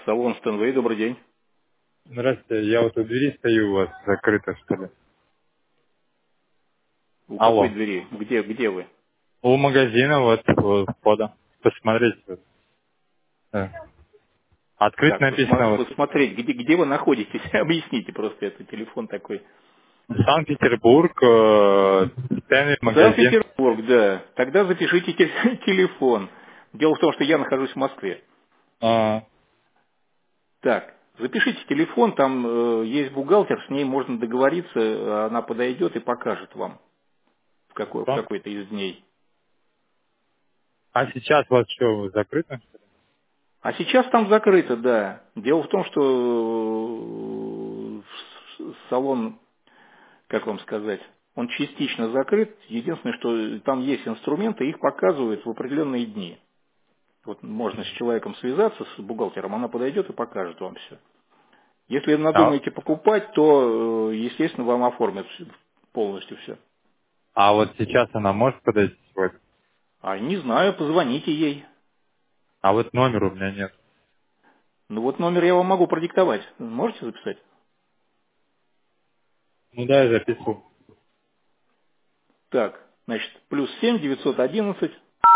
Салон Стэнвей, добрый день. Здравствуйте, я вот у двери стою у вас, закрыто что ли. У какой Алло. двери? Где вы? У магазина вот у входа. Посмотрите. Вот. Открыть Так, написано вот. посмотреть, где вы находитесь? Объясните просто, это телефон такой. Санкт-Петербург, Стэнли магазин. Санкт-Петербург, да. Тогда запишите телефон. Дело в том, что я нахожусь в Москве. А, Так, запишите телефон, там есть бухгалтер, с ней можно договориться, она подойдет и покажет вам в что? какой-то из дней. А сейчас у вас что, закрыто? Что ли? А сейчас там закрыто, да. Дело в том, что салон, как вам сказать, он частично закрыт. Единственное, что там есть инструменты, их показывают в определенные дни. Вот можно с человеком связаться, с бухгалтером, она подойдет и покажет вам все. Если вы А, надумаете покупать, то, естественно, вам оформят полностью все. а вот сейчас она может подойти сегодня? А не знаю, позвоните ей. А вот номера у меня нет. Ну вот номер я вам могу продиктовать. Можете записать? Ну да, я записывал. Так, значит, +7 911.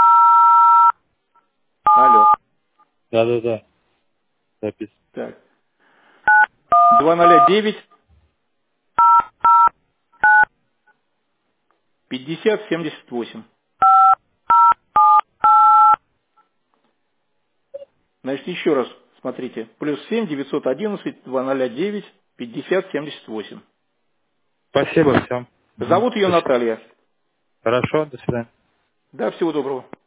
Алло. Да, записывал. Так. 209 50 78. Значит, еще раз смотрите. +7 911 209 50 78. Спасибо, все. Зовут ее Наталья. Хорошо, до свидания. Да, всего доброго.